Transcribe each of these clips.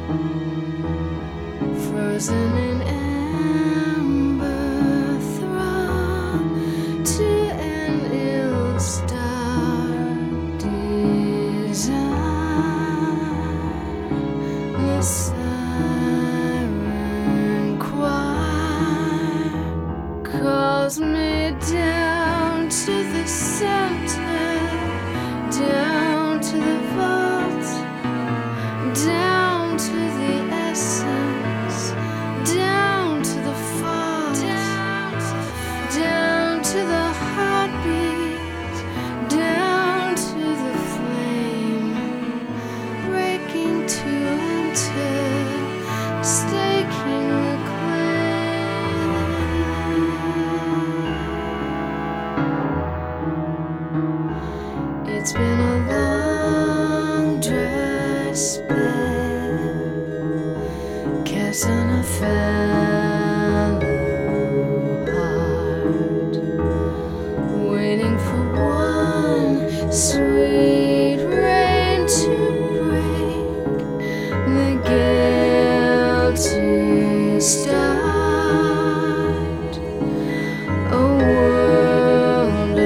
frozen in amber, thrown to an ill-starred design. The siren choir calls me down to the center, down to the vault, down to the essence, down to the fault, down to the heartbeat, down to the flame, breaking to enter, staking the claim. It's been a long, dry spell, cast on a fallow heart, waiting for one sweet rain to break the gale to start. A world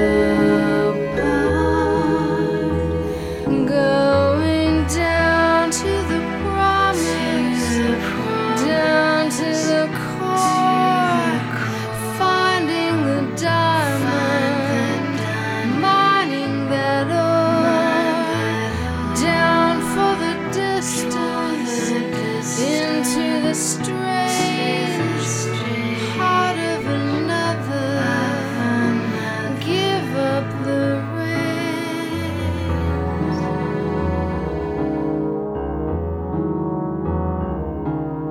apart, going down to the promise, down to the core, finding the diamond, mining that ore, down for the distance, into the strange heart of another. Give up the race.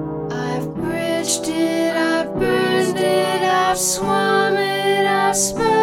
I've bridged it, I've burned it, I've swum it, I've spun